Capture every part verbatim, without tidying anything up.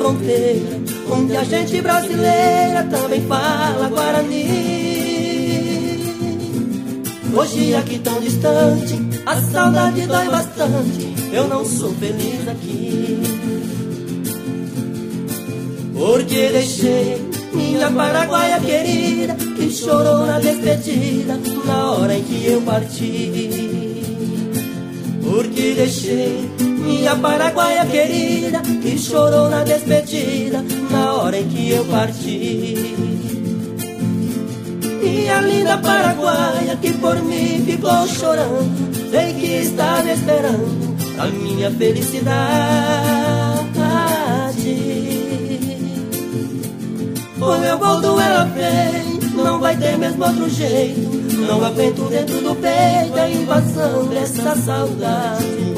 fronteira, onde a gente brasileira também fala Guarani. Hoje aqui tão distante, a saudade dói bastante, eu não sou feliz aqui. Porque deixei minha paraguaia querida, que chorou na despedida, na hora em que eu parti. Porque deixei minha paraguaia querida, que chorou na despedida, na hora em que eu parti. Minha linda paraguaia, que por mim ficou chorando, sei que está me esperando a minha felicidade. Quando eu volto ela vem, não vai ter mesmo outro jeito, não aguento dentro do peito a invasão dessa saudade.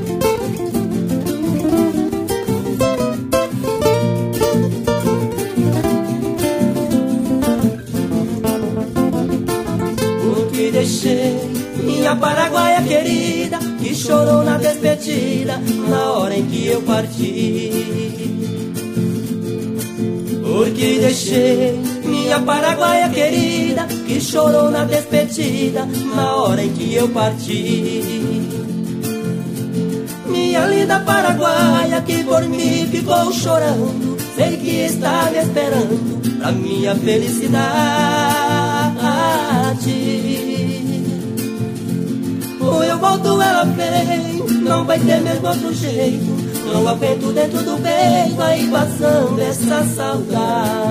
Porque deixei minha paraguaia querida, que chorou na despedida, na hora em que eu parti. Porque deixei minha paraguaia querida, que chorou na despedida, na hora em que eu parti. Minha linda paraguaia, que por mim ficou chorando, sei que está me esperando pra minha felicidade. Ou eu volto, ela vem, não vai ter mesmo outro jeito, não aguento dentro do peito a invasão dessa saudade.